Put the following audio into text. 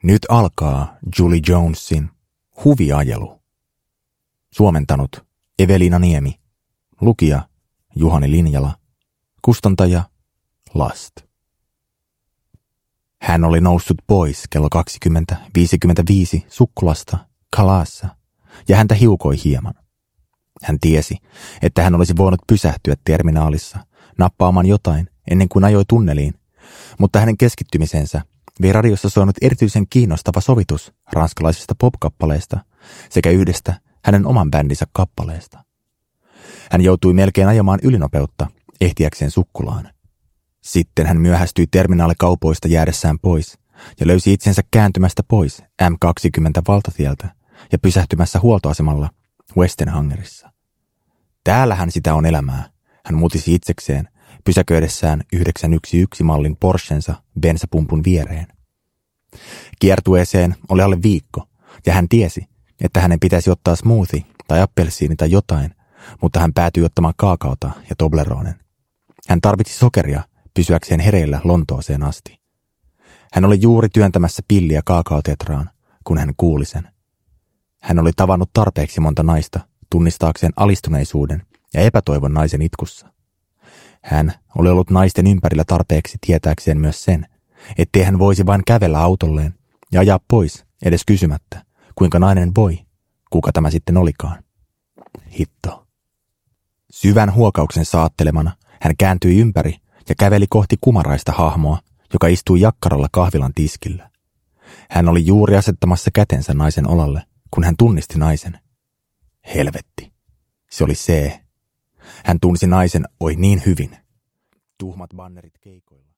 Nyt alkaa Julie Jonesin Huviajelu. Suomentanut Evelina Niemi. Lukija Juhani Linjala. Kustantaja Last. Hän oli noussut pois kello 20:55 sukkulasta Kalaassa ja häntä hiukoi hieman. Hän tiesi, että hän olisi voinut pysähtyä terminaalissa nappaamaan jotain ennen kuin ajoi tunneliin, mutta hänen keskittymisensä vei radiossa soinut erityisen kiinnostava sovitus ranskalaisesta pop-kappaleesta sekä yhdestä hänen oman bändinsä kappaleesta. Hän joutui melkein ajamaan ylinopeutta ehtiäkseen sukkulaan. Sitten hän myöhästyi terminaalikaupoista jäädessään pois ja löysi itsensä kääntymästä pois M20 valtatieltä ja pysähtymässä huoltoasemalla Westenhangerissa. Täällähän sitä on elämää, hän mutisi itsekseen pysäköidessään 911-mallin Porschensa bensapumpun viereen. Kiertueeseen oli alle viikko ja hän tiesi, että hänen pitäisi ottaa smoothie tai appelsiini tai jotain, mutta hän päätyi ottamaan kaakaota ja Tobleronen. Hän tarvitsi sokeria pysyäkseen hereillä Lontooseen asti. Hän oli juuri työntämässä pilliä kaakaotetraan, kun hän kuuli sen. Hän oli tavannut tarpeeksi monta naista tunnistaakseen alistuneisuuden ja epätoivon naisen itkussa. Hän oli ollut naisten ympärillä tarpeeksi tietääkseen myös sen, ettei hän voisi vain kävellä autolleen ja ajaa pois edes kysymättä, kuinka nainen voi, kuka tämä sitten olikaan. Hitto. Syvän huokauksen saattelemana hän kääntyi ympäri ja käveli kohti kumaraista hahmoa, joka istui jakkaralla kahvilan tiskillä. Hän oli juuri asettamassa kätensä naisen olalle, kun hän tunnisti naisen. Helvetti. Se oli C. Hän tunsi naisen oi niin hyvin. Tuhmat bannerit keikoilla.